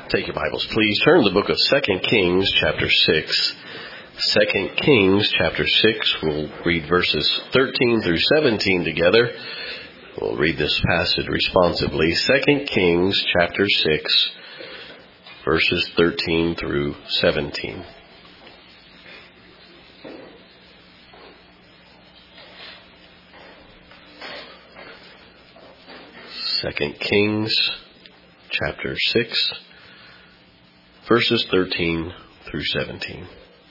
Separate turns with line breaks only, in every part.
Take your Bibles, please. Turn to the book of 2 Kings, chapter 6. 2 Kings, chapter 6. We'll read verses 13 through 17 together. We'll read this passage responsively. 2 Kings, chapter 6, verses 13 through 17. Second Kings, chapter 6, verses 13 through 17.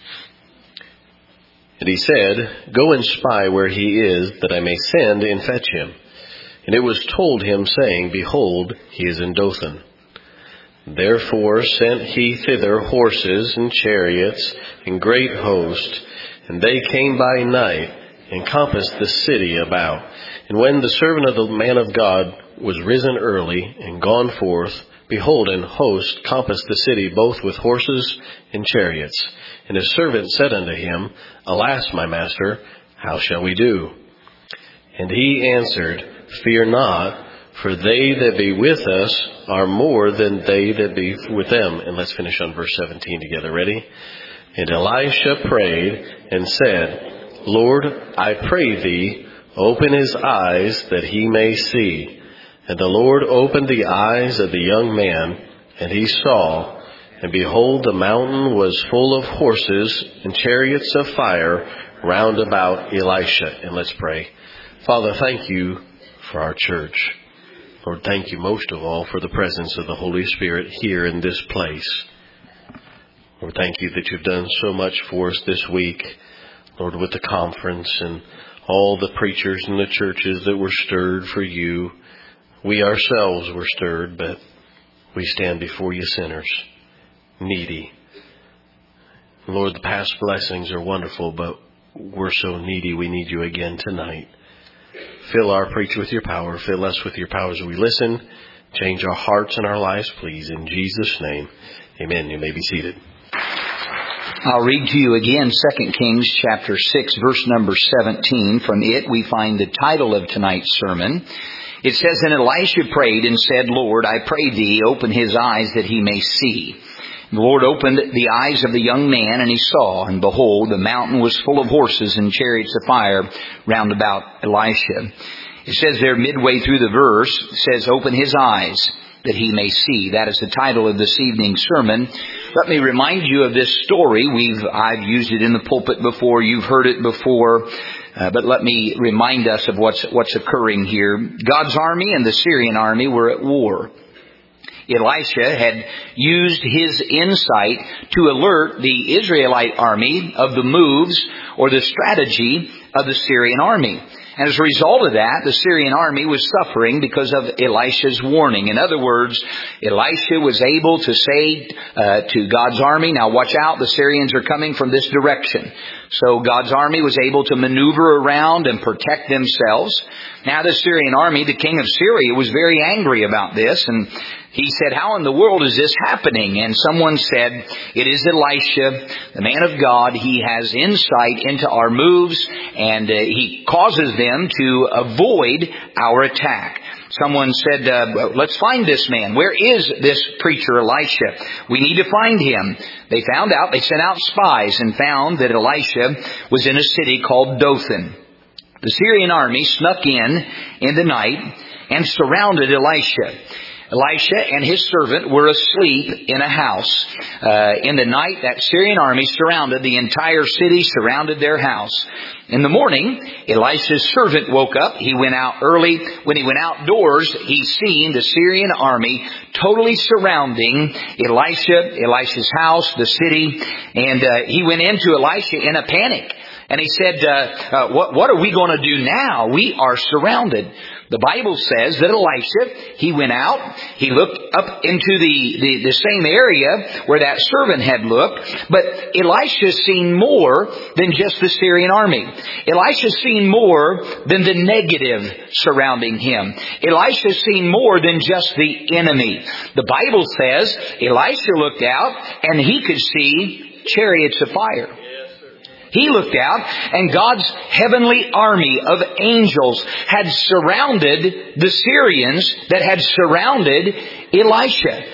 And he said, "Go and spy where he is, that I may send and fetch him." And it was told him, saying, "Behold, he is in Dothan." Therefore sent he thither horses and chariots and great host, and they came by night and compassed the city about. And when the servant of the man of God was risen early and gone forth, behold, an host compassed the city both with horses and chariots. And his servant said unto him, "Alas, my master, how shall we do?" And he answered, "Fear not, for they that be with us are more than they that be with them." And let's finish on verse 17 together. Ready? And Elisha prayed and said, "Lord, I pray thee, open his eyes that he may see." And the Lord opened the eyes of the young man, and he saw, and behold, the mountain was full of horses and chariots of fire round about Elisha. And let's pray. Father, thank you for our church. Lord, thank you most of all for the presence of the Holy Spirit here in this place. Lord, thank you that you've done so much for us this week, Lord, with the conference and all the preachers and the churches that were stirred for you. We ourselves were stirred, but we stand before you sinners, needy. Lord, the past blessings are wonderful, but we're so needy we need you again tonight. Fill our preacher with your power. Fill us with your power as we listen. Change our hearts and our lives, please. In Jesus' name, amen. You may be seated.
I'll read to you again 2 Kings chapter 6, verse number 17. From it we find the title of tonight's sermon. It says, "And Elisha prayed and said, Lord, I pray thee, open his eyes that he may see. And the Lord opened the eyes of the young man, and he saw, and behold, the mountain was full of horses and chariots of fire round about Elisha." It says there midway through the verse, it says, "Open his eyes that he may see." That is the title of this evening's sermon. Let me remind you of this story. I've used it in the pulpit before. You've heard it before. But let me remind us of what's occurring here. God's army and the Syrian army were at war. Elisha had used his insight to alert the Israelite army of the moves or the strategy of the Syrian army. And as a result of that, the Syrian army was suffering because of Elisha's warning. In other words, Elisha was able to say to God's army, "Now watch out, the Syrians are coming from this direction." So God's army was able to maneuver around and protect themselves. Now the Syrian army, the king of Syria, was very angry about this, and he said, "How in the world is this happening?" And someone said, "It is Elisha, the man of God. He has insight into our moves, and he causes them to avoid our attack." Someone said, "Let's find this man. Where is this preacher Elisha? We need to find him." They found out, they sent out spies and found that Elisha was in a city called Dothan. The Syrian army snuck in the night and surrounded Elisha. Elisha and his servant were asleep in a house. In the night, that Syrian army surrounded the entire city, surrounded their house. In the morning, Elisha's servant woke up. He went out early. When he went outdoors, he seen the Syrian army totally surrounding Elisha's house, the city. And he went into Elisha in a panic. And he said, what are we going to do now? We are surrounded. The Bible says that Elisha, he went out, he looked up into the same area where that servant had looked, but Elisha seen more than just the Syrian army. Elisha seen more than the negative surrounding him. Elisha seen more than just the enemy. The Bible says Elisha looked out and he could see chariots of fire. He looked out, and God's heavenly army of angels had surrounded the Syrians that had surrounded Elisha.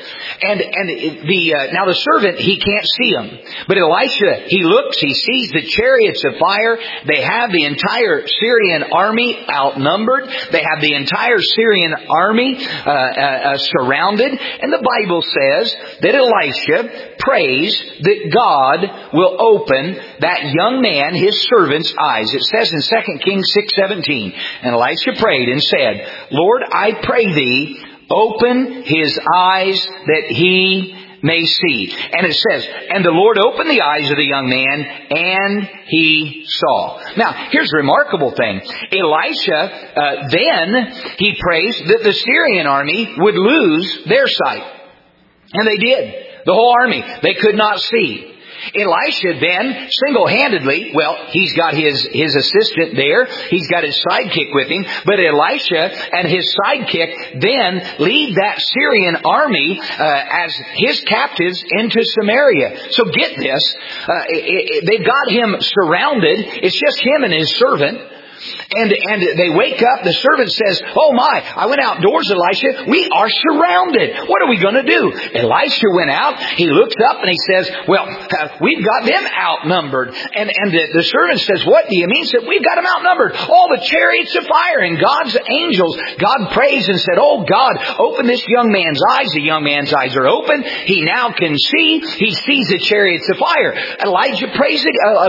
Now the servant, he can't see them. But Elisha, he looks, he sees the chariots of fire. They have the entire Syrian army outnumbered. They have the entire Syrian army surrounded. And the Bible says that Elisha prays that God will open that young man, his servant's eyes. It says in 2 Kings 6:17, and Elisha prayed and said, Lord, I pray thee, open his eyes that he may see. And it says, and the Lord opened the eyes of the young man, and he saw. Now, here's the remarkable thing. Elisha, then he prays that the Syrian army would lose their sight. And they did. The whole army. They could not see. Elisha then, single-handedly, well, he's got his assistant there. He's got his sidekick with him. But Elisha and his sidekick then lead that Syrian army as his captives into Samaria. So get this. They've got him surrounded. It's just him and his servant. And they wake up. The servant says, oh my, I went outdoors, Elisha. We are surrounded. What are we going to do? Elisha went out. He looks up and he says, well, we've got them outnumbered. And the servant says, what do you mean? He said, we've got them outnumbered. All the chariots of fire and God's angels. God prays and said, oh God, open this young man's eyes. The young man's eyes are open. He now can see. He sees the chariots of fire. Elisha prays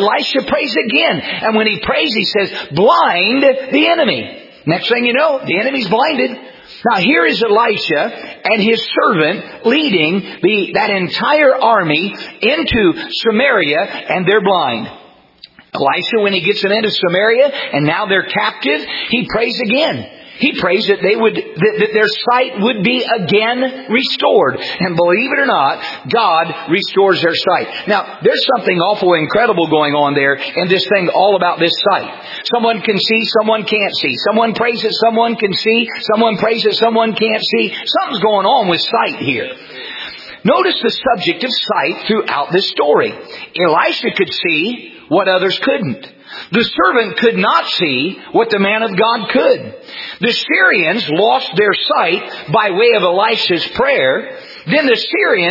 again. And when he prays, he says, blind the enemy. Next thing you know, the enemy's blinded. Now here is Elisha and his servant leading that entire army into Samaria, and they're blind. Elisha, when he gets them into Samaria and now they're captive, he prays again. He prays that that their sight would be again restored. And believe it or not, God restores their sight. Now, there's something awful incredible going on there in this thing all about this sight. Someone can see, someone can't see. Someone prays that someone can see, someone prays that someone can't see. Something's going on with sight here. Notice the subject of sight throughout this story. Elisha could see what others couldn't. The servant could not see what the man of God could. The Syrians lost their sight by way of Elisha's prayer. Then the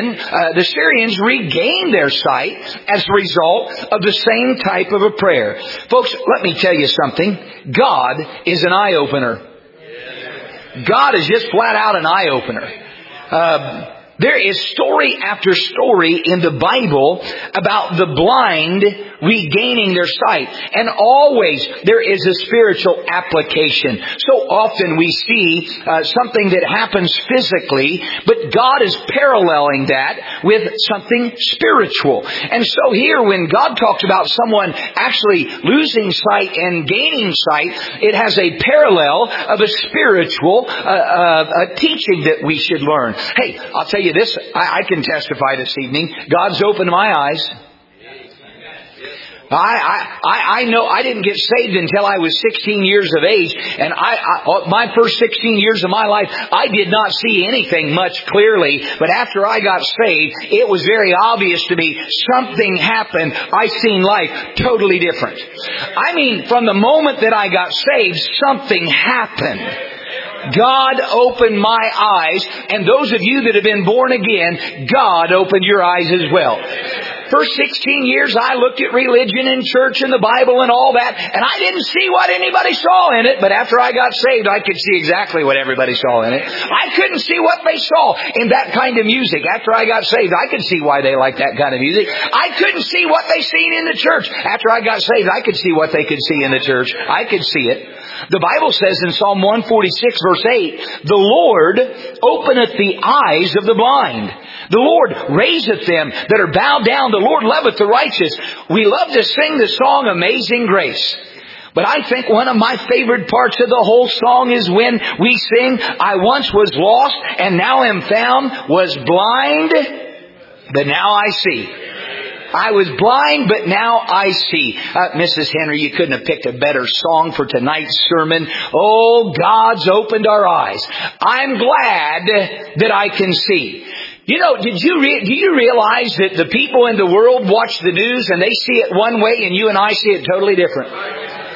Syrians regained their sight as a result of the same type of a prayer. Folks, let me tell you something. God is an eye-opener. God is just flat out an eye-opener. There is story after story in the Bible about the blind regaining their sight. And always there is a spiritual application. So often we see something that happens physically, but God is paralleling that with something spiritual. And so here when God talks about someone actually losing sight and gaining sight, it has a parallel of a spiritual teaching that we should learn. Hey, I'll tell you this, I can testify this evening. God's opened my eyes. I know I didn't get saved until I was 16 years of age. And my first 16 years of my life, I did not see anything much clearly. But after I got saved, it was very obvious to me something happened. I seen life totally different. I mean, from the moment that I got saved, something happened. God opened my eyes, and those of you that have been born again, God opened your eyes as well. First 16 years, I looked at religion and church and the Bible and all that, and I didn't see what anybody saw in it, but after I got saved, I could see exactly what everybody saw in it. I couldn't see what they saw in that kind of music. After I got saved, I could see why they liked that kind of music. I couldn't see what they seen in the church. After I got saved, I could see what they could see in the church. I could see it. The Bible says in Psalm 146 verse 8, the Lord openeth the eyes of the blind. The Lord raiseth them that are bowed down. The Lord loveth the righteous. We love to sing the song Amazing Grace. But I think one of my favorite parts of the whole song is when we sing, I once was lost and now am found, was blind, but now I see. I was blind, but now I see. Mrs. Henry, you couldn't have picked a better song for tonight's sermon. Oh, God's opened our eyes. I'm glad that I can see. You know, do you realize that the people in the world watch the news and they see it one way and you and I see it totally different?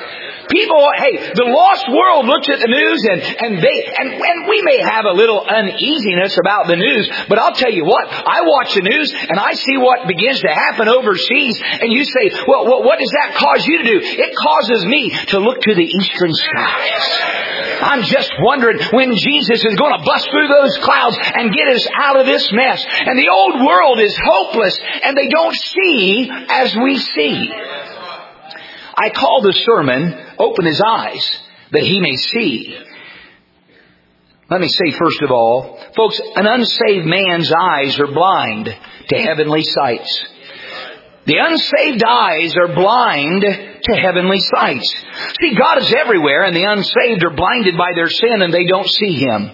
People, the lost world looks at the news and we may have a little uneasiness about the news, but I'll tell you what, I watch the news and I see what begins to happen overseas, and you say, well, what does that cause you to do? It causes me to look to the eastern skies. I'm just wondering when Jesus is going to bust through those clouds and get us out of this mess. And the old world is hopeless and they don't see as we see. I call the sermon, Open His Eyes, that He may see. Let me say first of all, folks, an unsaved man's eyes are blind to heavenly sights. The unsaved eyes are blind to heavenly sights. See, God is everywhere, and the unsaved are blinded by their sin and they don't see Him.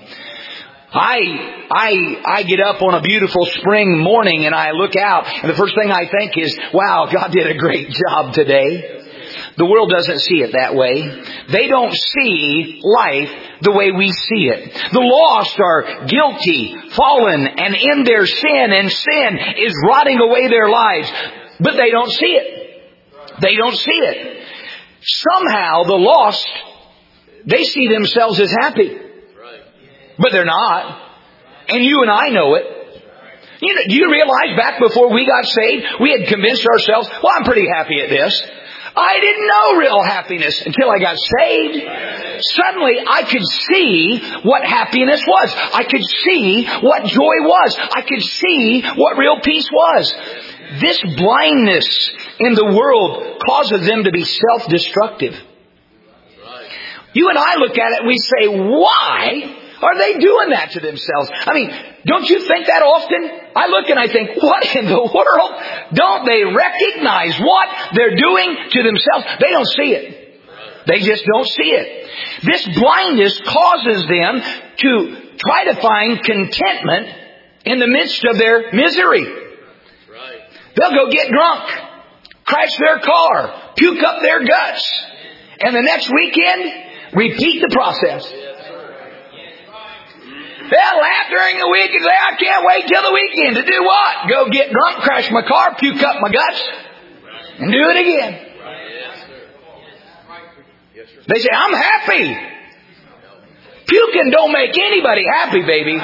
I get up on a beautiful spring morning and I look out, and the first thing I think is, wow, God did a great job today. The world doesn't see it that way. They don't see life the way we see it. The lost are guilty, fallen, and in their sin, and sin is rotting away their lives. But they don't see it. They don't see it. Somehow the lost, they see themselves as happy. But they're not. And you and I know it. Do you realize back before we got saved, we had convinced ourselves, well, I'm pretty happy at this. I didn't know real happiness until I got saved. Suddenly I could see what happiness was. I could see what joy was. I could see what real peace was. This blindness in the world causes them to be self-destructive. You and I look at it and we say, why are they doing that to themselves? I mean, don't you think that often? I look and I think, what in the world? Don't they recognize what they're doing to themselves? They don't see it. They just don't see it. This blindness causes them to try to find contentment in the midst of their misery. They'll go get drunk, crash their car, puke up their guts, and the next weekend, repeat the process. They'll laugh during the week and say, I can't wait till the weekend to do what? Go get drunk, crash my car, puke up my guts, and do it again. They say, I'm happy. Puking don't make anybody happy, baby.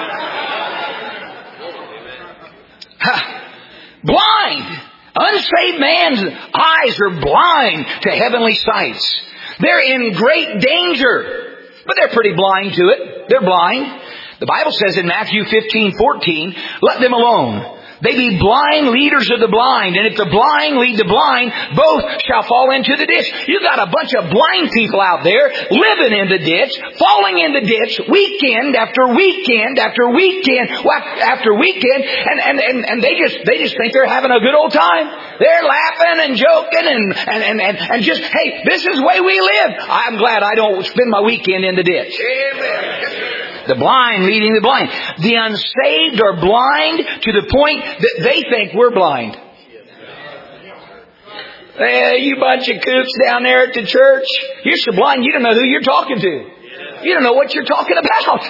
Blind. Unsaved man's eyes are blind to heavenly sights. They're in great danger, but they're pretty blind to it. They're blind. The Bible says in Matthew 15:14, let them alone. They be blind leaders of the blind. And if the blind lead the blind, both shall fall into the ditch. You got a bunch of blind people out there living in the ditch, falling in the ditch, weekend after weekend after weekend after weekend. And they just think they're having a good old time. They're laughing and joking and just, hey, this is the way we live. I'm glad I don't spend my weekend in the ditch. Amen. The blind leading the blind. The unsaved are blind to the point that they think we're blind. Hey, you bunch of kooks down there at the church. You're so blind you don't know who you're talking to. You don't know what you're talking about.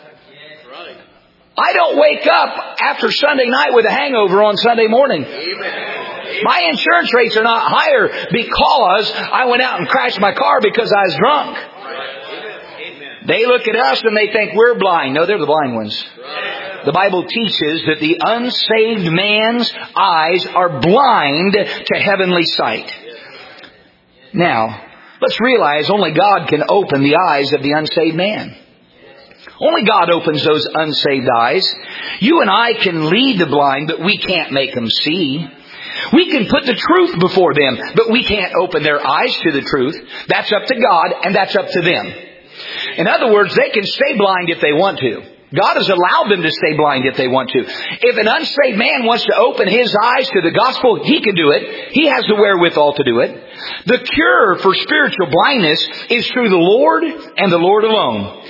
I don't wake up after Sunday night with a hangover on Sunday morning. My insurance rates are not higher because I went out and crashed my car because I was drunk. They look at us and they think we're blind. No, they're the blind ones. The Bible teaches that the unsaved man's eyes are blind to heavenly sight. Now, let's realize only God can open the eyes of the unsaved man. Only God opens those unsaved eyes. You and I can lead the blind, but we can't make them see. We can put the truth before them, but we can't open their eyes to the truth. That's up to God, and that's up to them. In other words, they can stay blind if they want to. God has allowed them to stay blind if they want to. If an unsaved man wants to open his eyes to the gospel, he can do it. He has the wherewithal to do it. The cure for spiritual blindness is through the Lord and the Lord alone.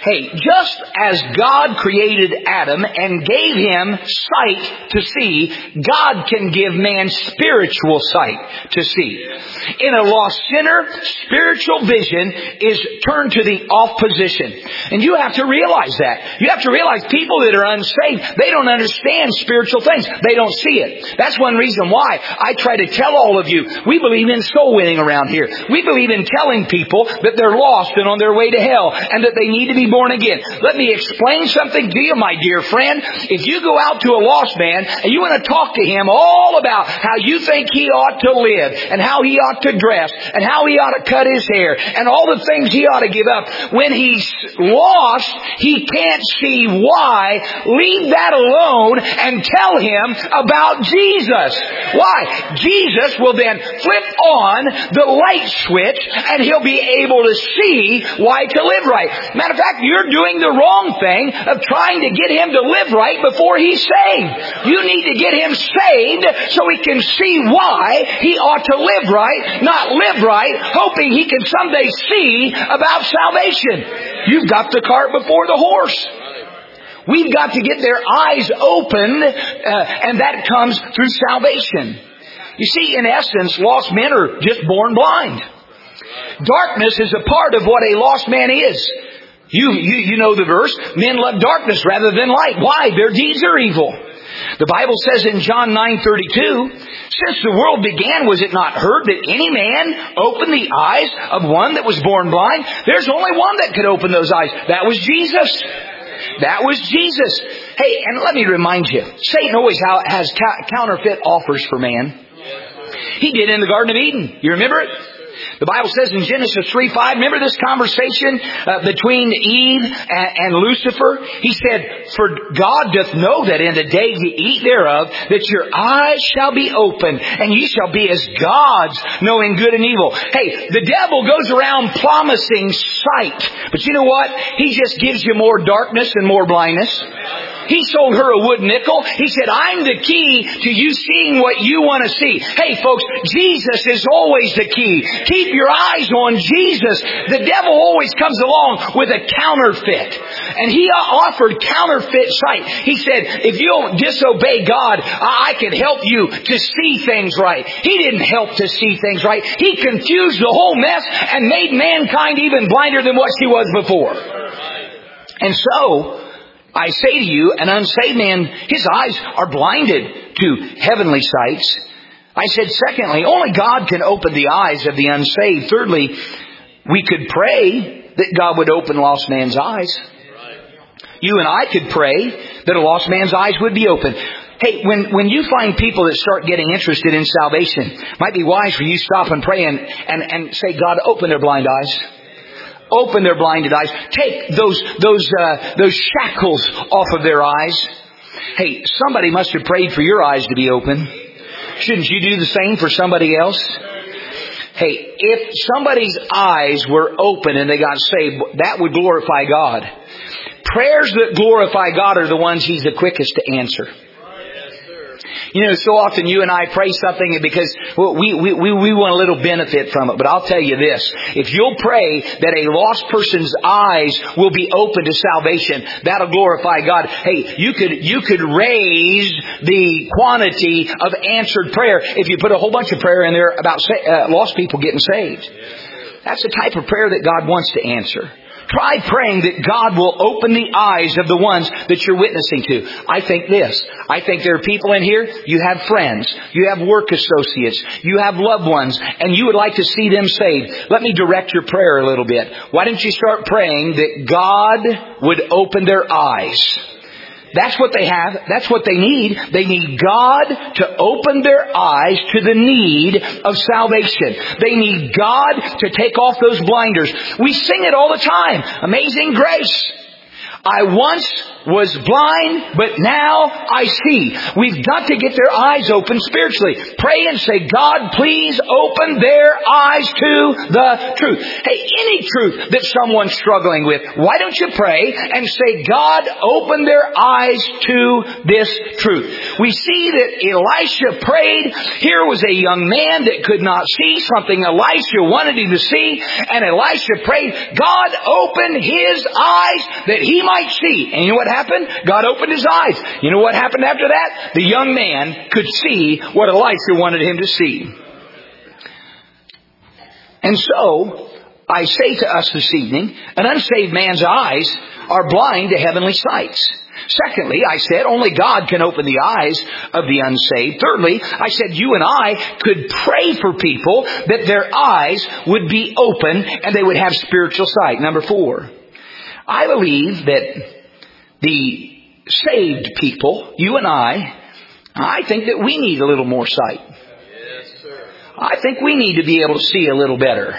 Hey, just as God created Adam and gave him sight to see, God can give man spiritual sight to see. In a lost sinner, spiritual vision is turned to the off position. And you have to realize that. You have to realize people that are unsaved, they don't understand spiritual things. They don't see it. That's one reason why I try to tell all of you, we believe in soul winning around here. We believe in telling people that they're lost and on their way to hell and that they need to be born again. Let me explain something to you, my dear friend. If you go out to a lost man and you want to talk to him all about how you think he ought to live and how he ought to dress and how he ought to cut his hair and all the things he ought to give up, when he's lost, he can't see why. Leave that alone and tell him about Jesus. Why? Jesus will then flip on the light switch and he'll be able to see why to live right. Matter of fact, you're doing the wrong thing of trying to get him to live right before he's saved. You need to get him saved so he can see why he ought to live right, not live right, hoping he can someday see about salvation. You've got the cart before the horse. We've got to get their eyes opened, and that comes through salvation. You see, in essence, lost men are just born blind. Darkness is a part of what a lost man is. You know the verse, men love darkness rather than light. Why? Their deeds are evil. The Bible says in John 9:32, since the world began, was it not heard that any man opened the eyes of one that was born blind? There's only one that could open those eyes. That was Jesus. That was Jesus. Hey, and let me remind you, Satan always has counterfeit offers for man. He did in the Garden of Eden. You remember it? The Bible says in Genesis 3:5, remember this conversation between Eve and Lucifer? He said, for God doth know that in the day ye eat thereof, that your eyes shall be opened, and ye shall be as gods, knowing good and evil. Hey, the devil goes around promising sight. But you know what? He just gives you more darkness and more blindness. He sold her a wood nickel. He said, I'm the key to you seeing what you want to see. Hey, folks, Jesus is always the key. Keep your eyes on Jesus. The devil always comes along with a counterfeit. And he offered counterfeit sight. He said, if you'll disobey God, I can help you to see things right. He didn't help to see things right. He confused the whole mess and made mankind even blinder than what she was before. And so, I say to you, an unsaved man, his eyes are blinded to heavenly sights. I said, secondly, only God can open the eyes of the unsaved. Thirdly, we could pray that God would open lost man's eyes. You and I could pray that a lost man's eyes would be open. Hey, when you find people that start getting interested in salvation, it might be wise for you to stop and pray and say, God, open their blind eyes. Open their blinded eyes. Take those shackles off of their eyes. Hey, somebody must have prayed for your eyes to be open. Shouldn't you do the same for somebody else? Hey, if somebody's eyes were open and they got saved, that would glorify God. Prayers that glorify God are the ones He's the quickest to answer. You know, so often you and I pray something because we want a little benefit from it. But I'll tell you this. If you'll pray that a lost person's eyes will be open to salvation, that'll glorify God. Hey, you could raise the quantity of answered prayer if you put a whole bunch of prayer in there about lost people getting saved. That's the type of prayer that God wants to answer. Try praying that God will open the eyes of the ones that you're witnessing to. I think this. I think there are people in here, you have friends, you have work associates, you have loved ones, and you would like to see them saved. Let me direct your prayer a little bit. Why don't you start praying that God would open their eyes? That's what they have. That's what they need. They need God to open their eyes to the need of salvation. They need God to take off those blinders. We sing it all the time. Amazing grace. I once was blind, but now I see. We've got to get their eyes open spiritually. Pray and say, God, please open their eyes to the truth. Hey, any truth that someone's struggling with, why don't you pray and say, God, open their eyes to this truth. We see that Elisha prayed. Here was a young man that could not see something Elisha wanted him to see, and Elisha prayed, God, open his eyes that he might see. And you know what happened? God opened his eyes. You know what happened after that? The young man could see what Elisha wanted him to see. And so, I say to us this evening, an unsaved man's eyes are blind to heavenly sights. Secondly, I said, only God can open the eyes of the unsaved. Thirdly, I said you and I could pray for people that their eyes would be open and they would have spiritual sight. Number 4, I believe that the saved people, you and I think that we need a little more sight.
Yes, sir.
I think we need to be able to see a little better.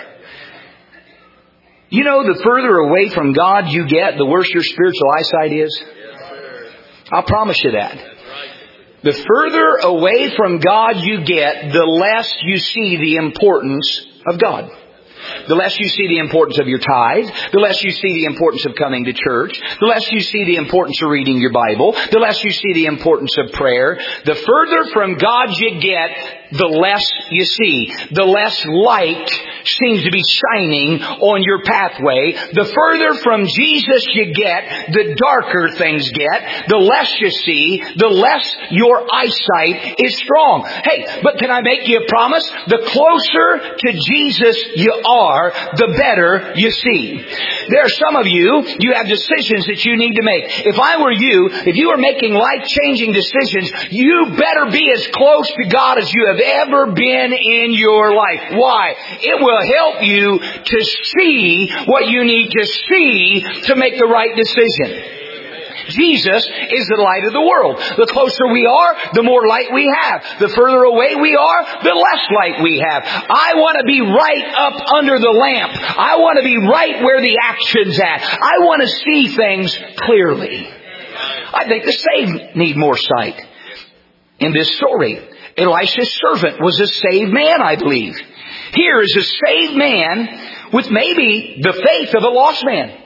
You know, the further away from God you get, the worse your spiritual eyesight is. I'll promise you that. The further away from God you get, the less you see the importance of God. The less you see the importance of your tithe, the less you see the importance of coming to church, the less you see the importance of reading your Bible, the less you see the importance of prayer. The further from God you get, the less you see. The less light seems to be shining on your pathway. The further from Jesus you get, the darker things get. The less you see, the less your eyesight is strong. Hey, but can I make you a promise? The closer to Jesus you are, the better you see. There are some of you have decisions that you need to make. If I were you, if you were making life-changing decisions, you better be as close to God as you have ever been in your life. Why? It will help you to see what you need to see to make the right decision. Jesus is the light of the world. The closer we are, the more light we have. The further away we are, the less light we have. I want to be right up under the lamp. I want to be right where the action's at. I want to see things clearly. I think the saved need more sight. In this story, Elisha's servant was a saved man, I believe. Here is a saved man with maybe the faith of a lost man.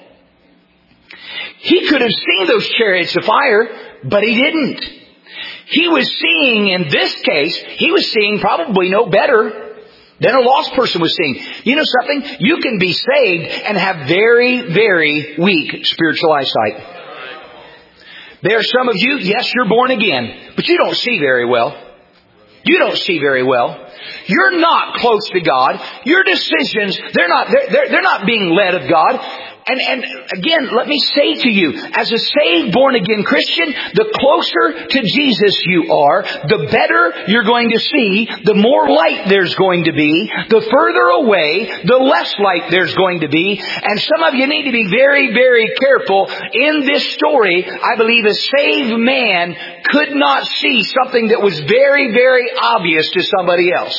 He could have seen those chariots of fire, but he didn't. He was seeing, in this case, he was seeing probably no better than a lost person was seeing. You know something? You can be saved and have very, very weak spiritual eyesight. There are some of you, yes, you're born again, but you don't see very well. You don't see very well. You're not close to God. Your decisions, they're not being led of God. And again, let me say to you, as a saved, born-again Christian, the closer to Jesus you are, the better you're going to see, the more light there's going to be. The further away, the less light there's going to be. And some of you need to be very, very careful. In this story, I believe a saved man could not see something that was very, very obvious to somebody else.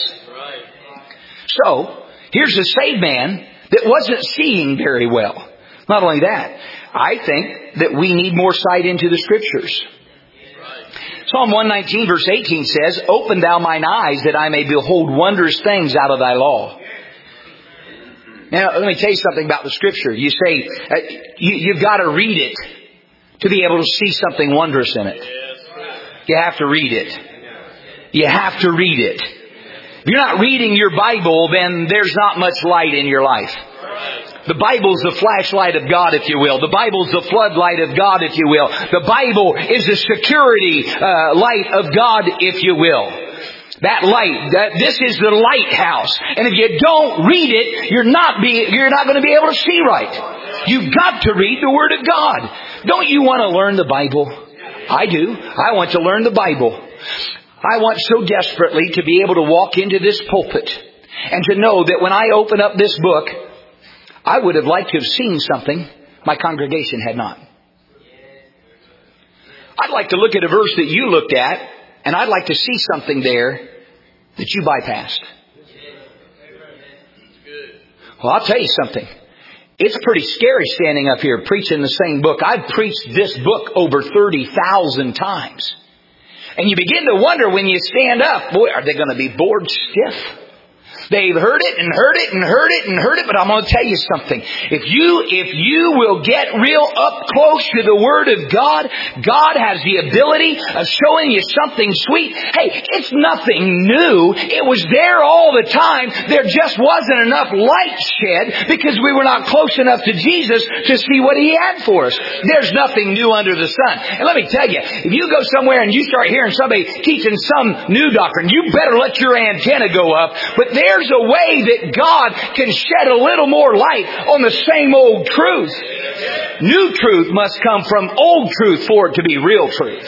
So, here's a saved man that wasn't seeing very well. Not only that, I think that we need more sight into the Scriptures. Psalm 119 verse 18 says, "Open thou mine eyes that I may behold wondrous things out of thy law." Now, let me tell you something about the Scripture. You say, you've got to read it to be able to see something wondrous in it. You have to read it. You have to read it. If you're not reading your Bible, then there's not much light in your life. The Bible's the flashlight of God, if you will. The Bible's the floodlight of God, if you will. The Bible is the security light of God, if you will. That light, this is the lighthouse. And if you don't read it, you're not going to be able to see right. You've got to read the Word of God. Don't you want to learn the Bible? I do. I want to learn the Bible. I want so desperately to be able to walk into this pulpit and to know that when I open up this book, I would have liked to have seen something my congregation had not. I'd like to look at a verse that you looked at, and I'd like to see something there that you bypassed. Well, I'll tell you something. It's pretty scary standing up here preaching the same book. I've preached this book over 30,000 times. And you begin to wonder when you stand up, boy, are they going to be bored stiff? They've heard it and heard it and heard it and heard it, but I'm going to tell you something. If you will get real up close to the Word of God, God has the ability of showing you something sweet. Hey, it's nothing new. It was there all the time. There just wasn't enough light shed because we were not close enough to Jesus to see what He had for us. There's nothing new under the sun. And let me tell you, if you go somewhere and you start hearing somebody teaching some new doctrine, you better let your antenna go up. But there's a way that God can shed a little more light on the same old truth. New truth must come from old truth for it to be real truth.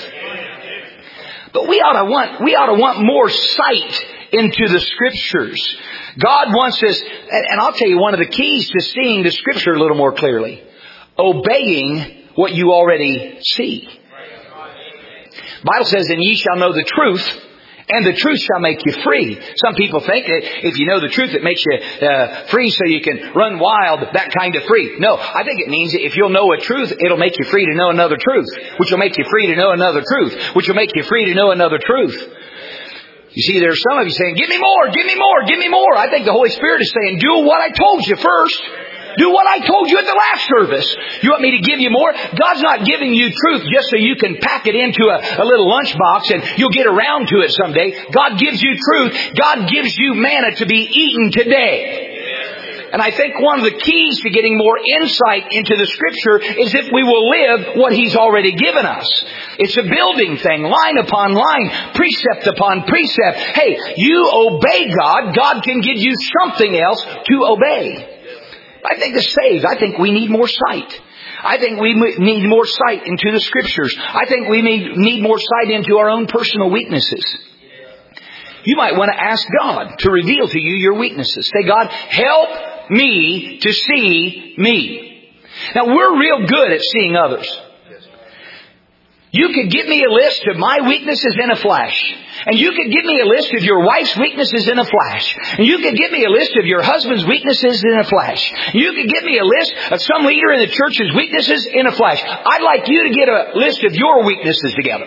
But we ought to want more sight into the Scriptures. God wants us, and I'll tell you one of the keys to seeing the Scripture a little more clearly. Obeying what you already see. The Bible says, and ye shall know the truth, and the truth shall make you free. Some people think that if you know the truth, it makes you free so you can run wild, that kind of free. No, I think it means that if you'll know a truth, it'll make you free to know another truth, which will make you free to know another truth, which will make you free to know another truth. You see, there's some of you saying, give me more, give me more, give me more. I think the Holy Spirit is saying, do what I told you first. Do what I told you at the last service. You want me to give you more? God's not giving you truth just so you can pack it into a little lunchbox and you'll get around to it someday. God gives you truth. God gives you manna to be eaten today. And I think one of the keys to getting more insight into the Scripture is if we will live what He's already given us. It's a building thing, line upon line, precept upon precept. Hey, you obey God, God can give you something else to obey. I think the saved, I think we need more sight. I think we need more sight into the Scriptures. I think we need more sight into our own personal weaknesses. You might want to ask God to reveal to you your weaknesses. Say, God, help me to see me. Now, we're real good at seeing others. You could give me a list of my weaknesses in a flash. And you could give me a list of your wife's weaknesses in a flash. And you could give me a list of your husband's weaknesses in a flash. You could give me a list of some leader in the church's weaknesses in a flash. I'd like you to get a list of your weaknesses together.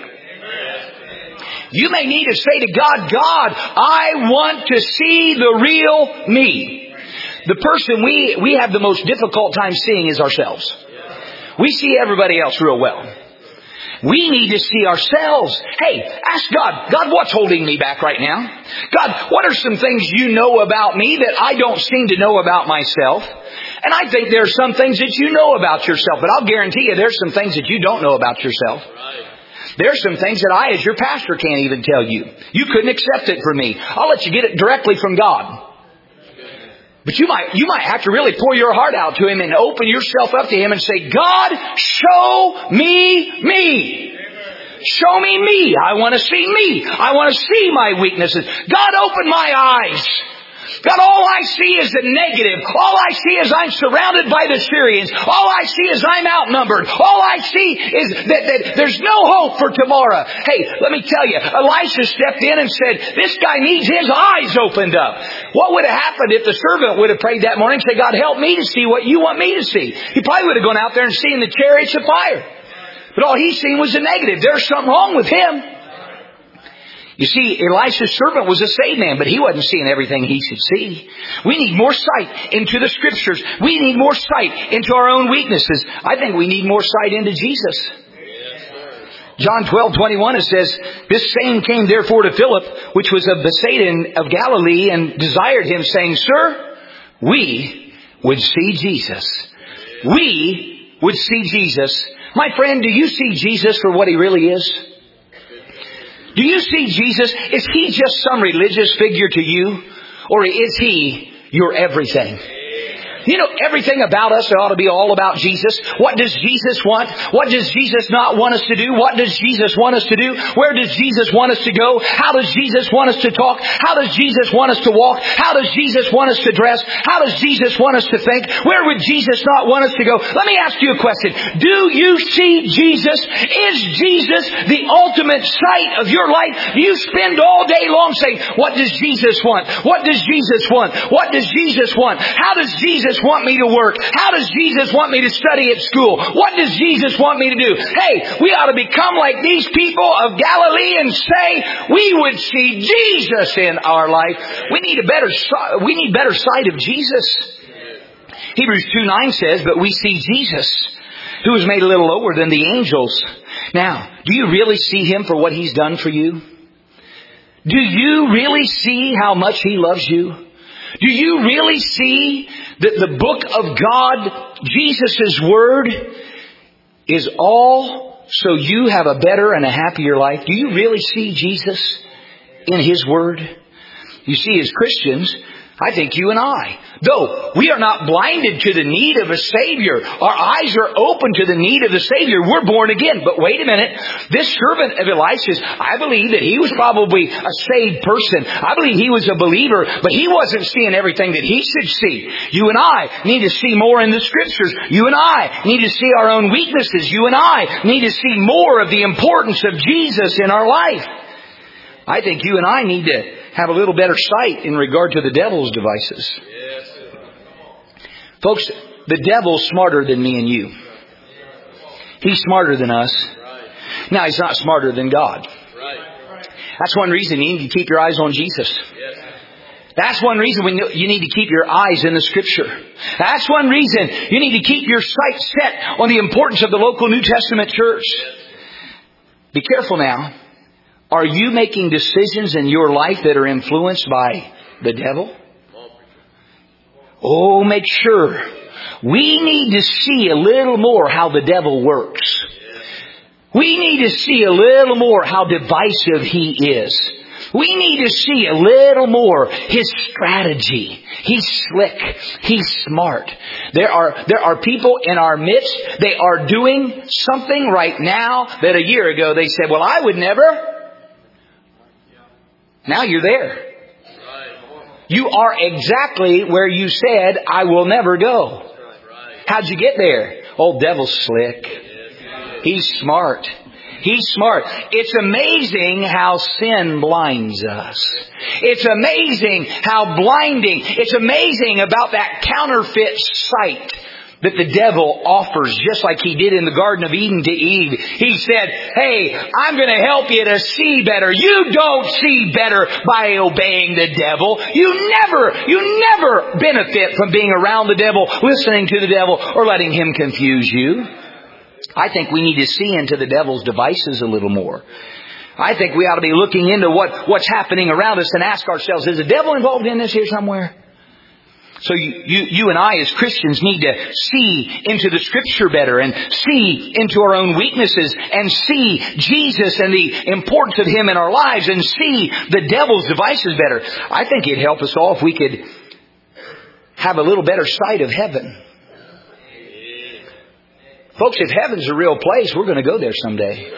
You may need to say to God, God, I want to see the real me. The person we have the most difficult time seeing is ourselves. We see everybody else real well. We need to see ourselves. Hey, ask God, God, what's holding me back right now? God, what are some things you know about me that I don't seem to know about myself? And I think there are some things that you know about yourself, but I'll guarantee you there's some things that you don't know about yourself. There's some things that I, as your pastor, can't even tell you. You couldn't accept it from me. I'll let you get it directly from God. But you might have to really pour your heart out to Him and open yourself up to Him and say, God, show me me. Show me me. I want to see me. I want to see my weaknesses. God, open my eyes. God, all I see is the negative. All I see is I'm surrounded by the Syrians. All I see is I'm outnumbered. All I see is that there's no hope for tomorrow. Hey, let me tell you, Elisha stepped in and said, this guy needs his eyes opened up. What would have happened if the servant would have prayed that morning and said, God, help me to see what you want me to see? He probably would have gone out there and seen the chariots of fire. But all he's seen was the negative. There's something wrong with him. You see, Elisha's servant was a saved man, but he wasn't seeing everything he should see. We need more sight into the Scriptures. We need more sight into our own weaknesses. I think we need more sight into Jesus. John 12:21, it says, this same came therefore to Philip, which was of Bethsaida of Galilee, and desired him, saying, Sir, we would see Jesus. We would see Jesus. My friend, do you see Jesus for what He really is? Do you see Jesus? Is He just some religious figure to you? Or is He your everything? You know, everything about us ought to be all about Jesus. What does Jesus want? What does Jesus not want us to do? What does Jesus want us to do? Where does Jesus want us to go? How does Jesus want us to talk? How does Jesus want us to walk? How does Jesus want us to dress? How does Jesus want us to think? Where would Jesus not want us to go? Let me ask you a question. Do you see Jesus? Is Jesus the ultimate sight of your life? Do you spend all day long saying, what does Jesus want? What does Jesus want? What does Jesus want? How does Jesus Jesus want me to work? How does Jesus want me to study at school? What does Jesus want me to do? Hey, we ought to become like these people of Galilee and say we would see Jesus in our life. We need better sight of Jesus. Hebrews 2:9 says, but we see Jesus, who was made a little lower than the angels. Now, do you really see Him for what He's done for you? Do you really see how much He loves you? Do you really see that the book of God, Jesus' Word, is all so you have a better and a happier life? Do you really see Jesus in His Word? You see, as Christians, I think you and I, though we are not blinded to the need of a Savior, our eyes are open to the need of the Savior. We're born again. But wait a minute. This servant of Elisha's, I believe that he was probably a saved person. I believe he was a believer, but he wasn't seeing everything that he should see. You and I need to see more in the Scriptures. You and I need to see our own weaknesses. You and I need to see more of the importance of Jesus in our life. I think you and I need to have a little better sight in regard to the devil's devices. Folks, the devil's smarter than me and you. He's smarter than us. Now, he's not smarter than God. That's one reason you need to keep your eyes on Jesus. That's one reason when you need to keep your eyes in the Scripture. That's one reason you need to keep your sight set on the importance of the local New Testament church. Be careful now. Are you making decisions in your life that are influenced by the devil? Oh, make sure. We need to see a little more how the devil works. We need to see a little more how divisive he is. We need to see a little more his strategy. He's slick. He's smart. There are people in our midst. They are doing something right now that a year ago they said, well, I would never. Now you're there. You are exactly where you said, I will never go. How'd you get there? Old devil's slick. He's smart. He's smart. It's amazing how sin blinds us. It's amazing how blinding. It's amazing about that counterfeit sight that the devil offers, just like he did in the Garden of Eden to Eve. He said, hey, I'm going to help you to see better. You don't see better by obeying the devil. You never benefit from being around the devil, listening to the devil, or letting him confuse you. I think we need to see into the devil's devices a little more. I think we ought to be looking into what's happening around us and ask ourselves, is the devil involved in this here somewhere? So you and I as Christians need to see into the Scripture better and see into our own weaknesses and see Jesus and the importance of Him in our lives and see the devil's devices better. I think it'd help us all if we could have a little better sight of heaven. Folks, if heaven's a real place, we're going to go there someday.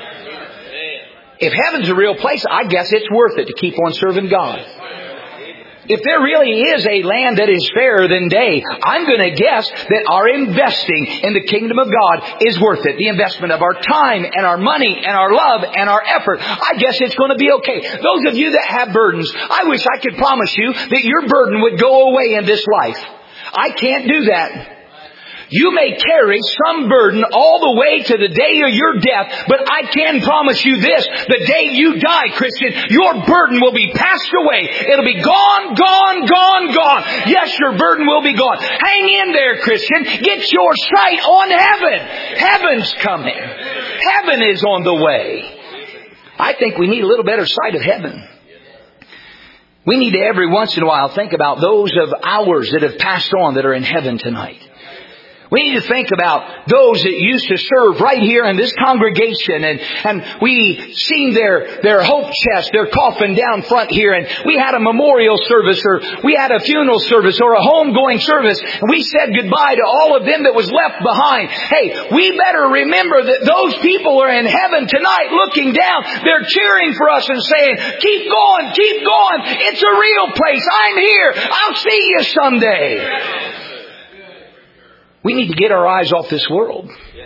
If heaven's a real place, I guess it's worth it to keep on serving God. If there really is a land that is fairer than day, I'm going to guess that our investing in the kingdom of God is worth it. The investment of our time and our money and our love and our effort, I guess it's going to be okay. Those of you that have burdens, I wish I could promise you that your burden would go away in this life. I can't do that. You may carry some burden all the way to the day of your death, but I can promise you this, the day you die, Christian, your burden will be passed away. It'll be gone, gone, gone, gone. Yes, your burden will be gone. Hang in there, Christian. Get your sight on heaven. Heaven's coming. Heaven is on the way. I think we need a little better sight of heaven. We need to every once in a while think about those of ours that have passed on that are in heaven tonight. We need to think about those that used to serve right here in this congregation, and we seen their hope chest, their coffin down front here, and we had a memorial service, or we had a funeral service, or a homegoing service, and we said goodbye to all of them that was left behind. Hey, we better remember that those people are in heaven tonight looking down. They're cheering for us and saying, keep going, keep going. It's a real place. I'm here. I'll see you someday. We need to get our eyes off this world.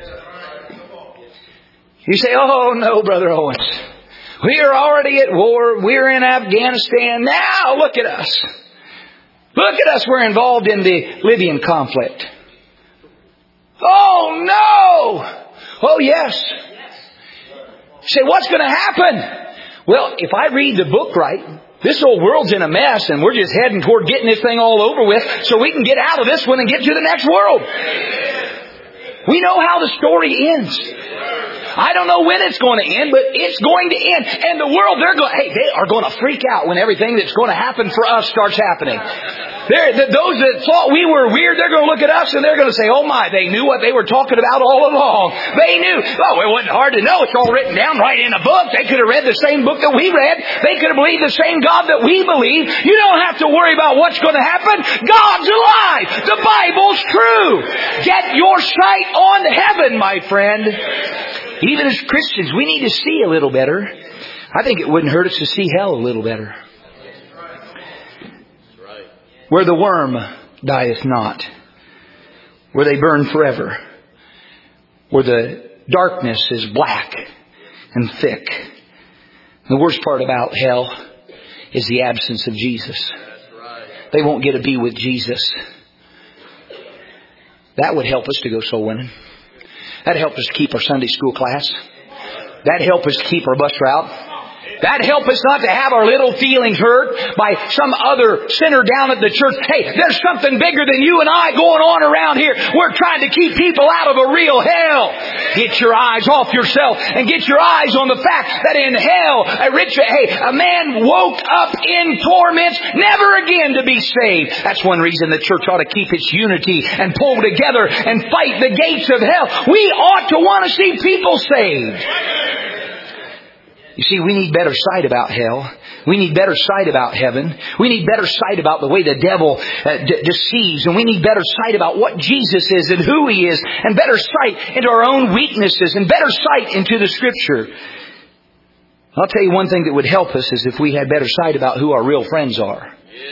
You say, oh no, Brother Owens. We are already at war. We're in Afghanistan. Now look at us. Look at us, we're involved in the Libyan conflict. Oh no! Oh yes. Say, what's going to happen? Well, if I read the book right, this whole world's in a mess and we're just heading toward getting this thing all over with so we can get out of this one and get to the next world. We know how the story ends. I don't know when it's going to end, but it's going to end. And the world, they are going to freak out when everything that's going to happen for us starts happening. Those that thought we were weird, they're going to look at us and they're going to say, oh my, they knew what they were talking about all along. They knew. Oh, it wasn't hard to know. It's all written down right in a book. They could have read the same book that we read. They could have believed the same God that we believe. You don't have to worry about what's going to happen. God's alive. The Bible's true. Get your sight on heaven, my friend. Even as Christians, we need to see a little better. I think it wouldn't hurt us to see hell a little better. Where the worm dieth not. Where they burn forever. Where the darkness is black and thick. The worst part about hell is the absence of Jesus. They won't get to be with Jesus. That would help us to go soul winning. That'd help us to keep our Sunday school class. That'd help us to keep our bus route. That'd help us not to have our little feelings hurt by some other sinner down at the church. Hey, there's something bigger than you and I going on around here. We're trying to keep people out of a real hell. Get your eyes off yourself and get your eyes on the fact that in hell, a man woke up in torments, never again to be saved. That's one reason the church ought to keep its unity and pull together and fight the gates of hell. We ought to want to see people saved. You see, we need better sight about hell. We need better sight about heaven. We need better sight about the way the devil deceives. And we need better sight about what Jesus is and who He is. And better sight into our own weaknesses. And better sight into the Scripture. I'll tell you one thing that would help us is if we had better sight about who our real friends are.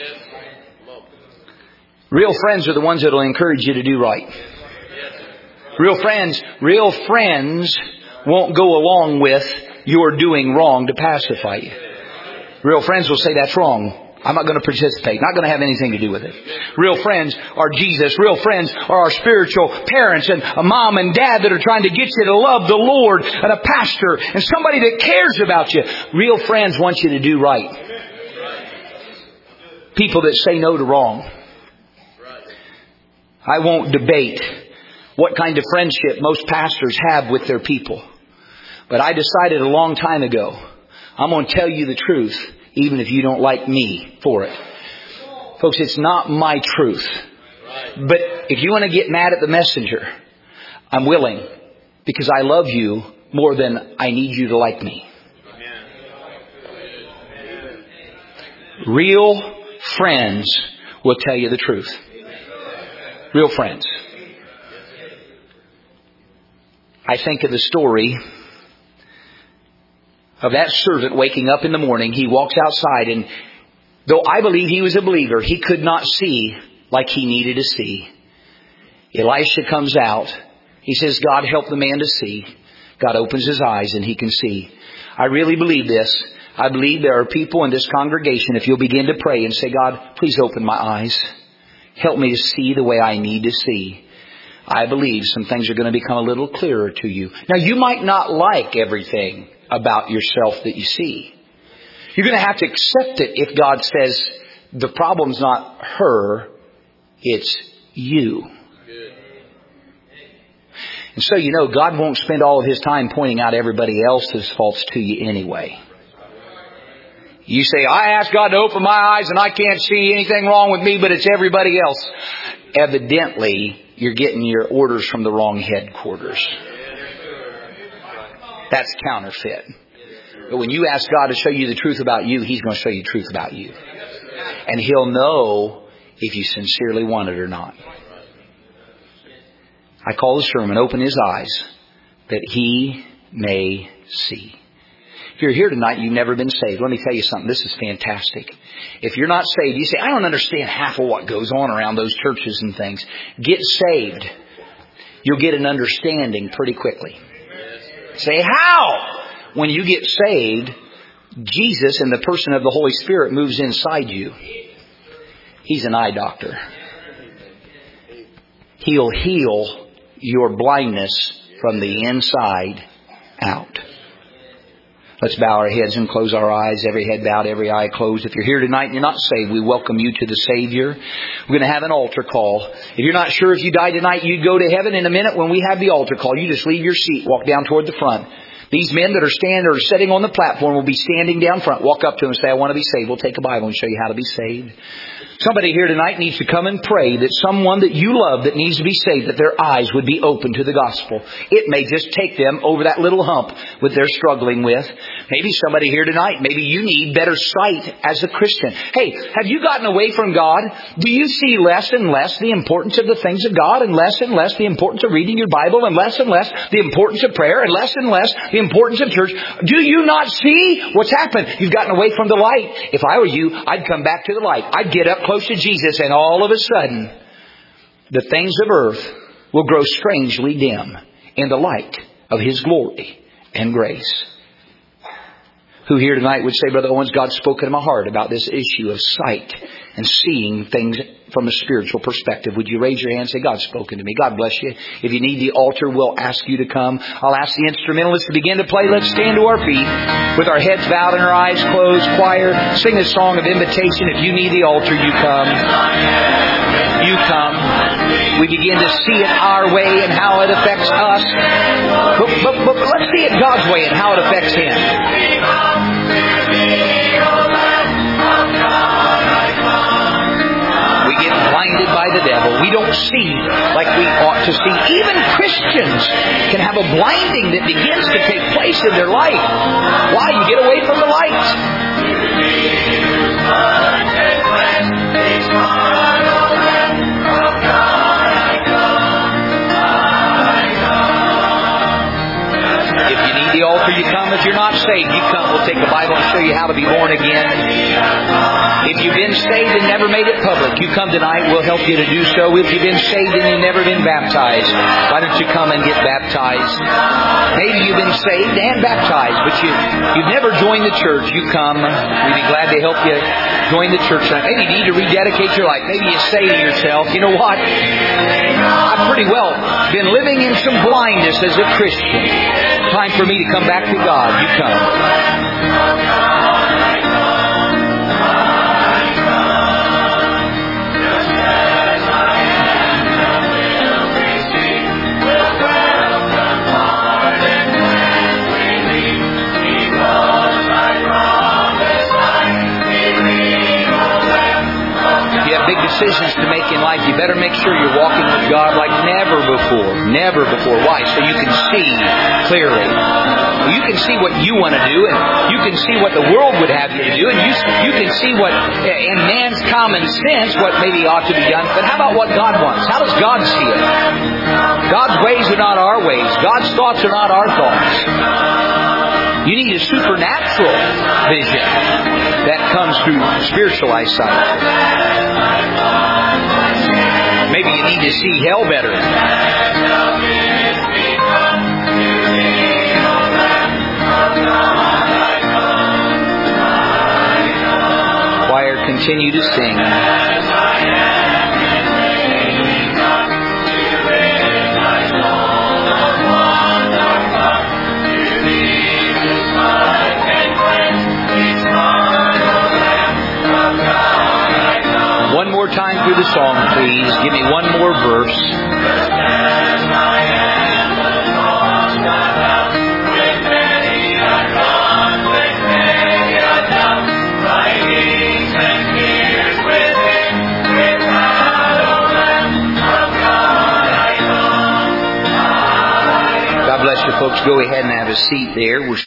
Real friends are the ones that will encourage you to do right. Real friends won't go along with you're doing wrong to pacify you. Real friends will say that's wrong. I'm not going to participate. Not going to have anything to do with it. Real friends are Jesus. Real friends are our spiritual parents and a mom and dad that are trying to get you to love the Lord, and a pastor and somebody that cares about you. Real friends want you to do right. People that say no to wrong. I won't debate what kind of friendship most pastors have with their people. But I decided a long time ago, I'm going to tell you the truth, even if you don't like me for it. Folks, it's not my truth. But if you want to get mad at the messenger, I'm willing, because I love you more than I need you to like me. Real friends will tell you the truth. Real friends. I think of the story of that servant waking up in the morning. He walks outside, and though I believe he was a believer, he could not see like he needed to see. Elisha comes out. He says, God, help the man to see. God opens his eyes and he can see. I really believe this. I believe there are people in this congregation, if you'll begin to pray and say, God, please open my eyes. Help me to see the way I need to see. I believe some things are going to become a little clearer to you. Now, you might not like everything about yourself that you see. You're going to have to accept it if God says the problem's not her, it's you. And so you know God won't spend all of His time pointing out everybody else's faults to you anyway. You say, I asked God to open my eyes and I can't see anything wrong with me, but it's everybody else. Evidently, you're getting your orders from the wrong headquarters. That's counterfeit. But when you ask God to show you the truth about you, He's going to show you the truth about you. And He'll know if you sincerely want it or not. I call the sermon, Open His Eyes, that He may see. If you're here tonight, you've never been saved. Let me tell you something. This is fantastic. If you're not saved, you say, I don't understand half of what goes on around those churches and things. Get saved. You'll get an understanding pretty quickly. Say, how? When you get saved, Jesus and the person of the Holy Spirit moves inside you. He's an eye doctor. He'll heal your blindness from the inside out. Let's bow our heads and close our eyes. Every head bowed, every eye closed. If you're here tonight and you're not saved, we welcome you to the Savior. We're going to have an altar call. If you're not sure if you die tonight, you'd go to heaven in a minute. When we have the altar call, you just leave your seat, walk down toward the front. These men that are sitting on the platform will be standing down front. Walk up to them and say, I want to be saved. We'll take a Bible and show you how to be saved. Somebody here tonight needs to come and pray that someone that you love that needs to be saved, that their eyes would be open to the gospel. It may just take them over that little hump that they're struggling with. Maybe somebody here tonight, maybe you need better sight as a Christian. Hey, have you gotten away from God? Do you see less and less the importance of the things of God, and less the importance of reading your Bible, and less the importance of prayer, and less the importance of church? Do you not see what's happened? You've gotten away from the light. If I were you, I'd come back to the light. I'd get up close to Jesus, and all of a sudden, the things of earth will grow strangely dim in the light of His glory and grace. Who here tonight would say, Brother Owens, God's spoken to my heart about this issue of sight and seeing things from a spiritual perspective? Would you raise your hand and say, God's spoken to me? God bless you. If you need the altar, we'll ask you to come. I'll ask the instrumentalists to begin to play. Let's stand to our feet with our heads bowed and our eyes closed. Choir, sing a song of invitation. If you need the altar, you come. You come. We begin to see it our way and how it affects us. But let's see it God's way and how it affects Him. We get blinded by the devil. We don't see like we ought to see. Even Christians can have a blinding that begins to take place in their life. Why? You get away from the light. If you need the altar, you come. If you're not saved, you come. We'll take the Bible and show you how to be born again. If you've been saved and never made it public, you come tonight. We'll help you to do so. If you've been saved and you've never been baptized, why don't you come and get baptized? Maybe you've been saved and baptized, but you've never joined the church. You come. We'd be glad to help you join the church tonight. Maybe you need to rededicate your life. Maybe you say to yourself, you know what? I've pretty well been living in some blindness as a Christian. Time for me to come back to God. You come. Big decisions to make in life, you better make sure you're walking with God like never before. Never before. Why? So you can see clearly. You can see what you want to do, and you can see what the world would have you to do, and you can see what, in man's common sense, what maybe ought to be done. But how about what God wants? How does God see it? God's ways are not our ways. God's thoughts are not our thoughts. You need a supernatural vision that comes through spiritual eyesight. Maybe you need to see hell better. Choir, continue to sing. One more time through the song, please. Give me one more verse. God bless you, folks. Go ahead and have a seat there.